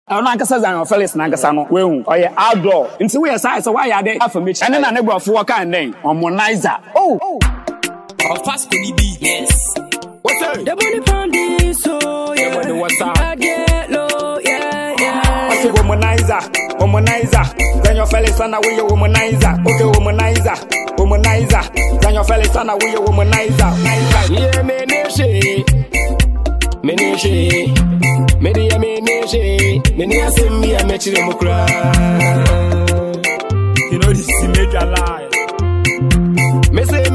I don't say Zion Felix Nagasano, well, or your outdoor. Until we are size, so why are they half a mitch? And then I never for what kind name on Monizer. Oh, fast could he be? Yes. What's that? The money pound is so, yeah. What's up? I get low, yeah. What's the womanizer? Then your Felix and we a womanizer. Okay, womanizer. Then your Felix and we a womanizer. Yeah, Many are saying me, I met you cry. You know, this is major lie. Me say,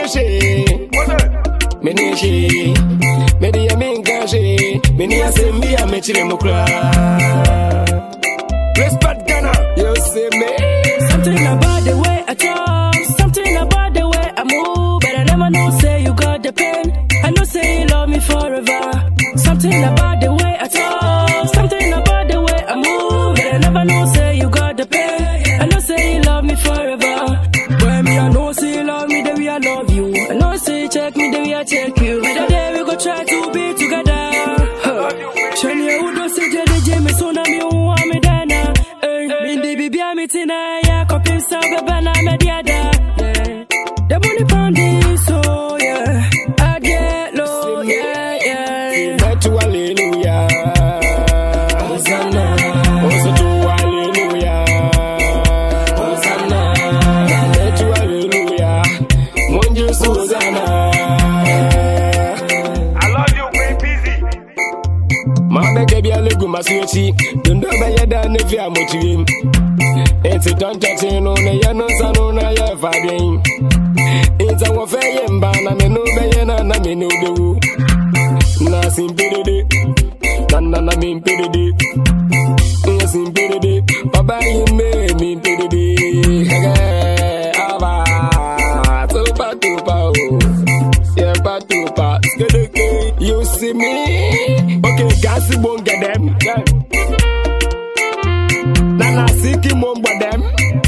many are mean gashi. Many are saying me, I met you cry. Respect Ghana, you say me. Something about the way I talk, something about the way I move. But I never know, say you got the pain. I know, say you love me forever. Something about the way I talk, something about the way I move. But I never know, say you got the pain. I know, say you love me forever. When me, I know, say you love me, then we I love you. I know, say you check me, then we I check you. The day we go try to be together. Shani, who don't say the Jamie, so now me, who want me there now. Me, baby, I'm meeting ya, copy some banana, mediada. The money pound is so, yeah. I get low, yeah. Hallelujah. Hosanna. Also to hallelujah. Hosanna. To hallelujah. Monju Susanna. I love you, way busy. Mama baby, I look my sweetie. Don't know by your dad if you are motivating. It's a don't touch in on the Yanos on a year fading. It's a warfare and ban, and I know Bayana, and I may know the woo. Nothing pity, Nana mean pity. Nothing pity, Papa, you made me pity. Ava, Tupa, yeah, Patupa, you see me? Okay, Gassi won't get them. Nana Siki won't get them.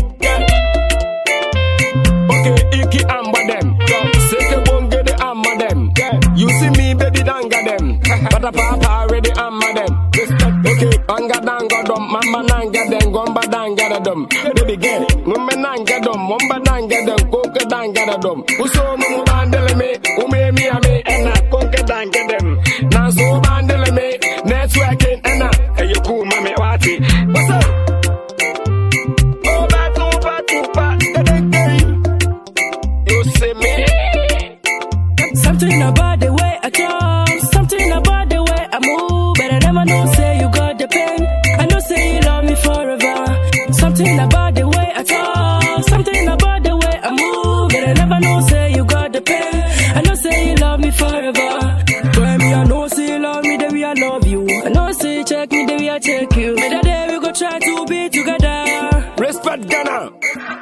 Okay, Iki Amba them. Siki won't get the Amba them. You see me, baby, danga them. But a papa already amma them. Okay, anga danga dum, mama nanga them, gomba danga them. Baby girl, mumma nanga dum, mumba danga them, coca danga them. Uso mumu bandele me, ume mi ame, ena coca danga them. Now so bandele me, networking ena, hey you cool mame wati. What's up? Oh, batupa, you see me? Something about the way I talk, something about the way I move. But I never know, say you got the pain. I know, say you love me forever. Something about the way I talk, something about the way I move. But I never know, say you got the pain. I know, say you love me forever. When me, I know, say you love me, then we I love you. I know, say you check me, then we I check you. But the day we go try to be together. Respect Ghana.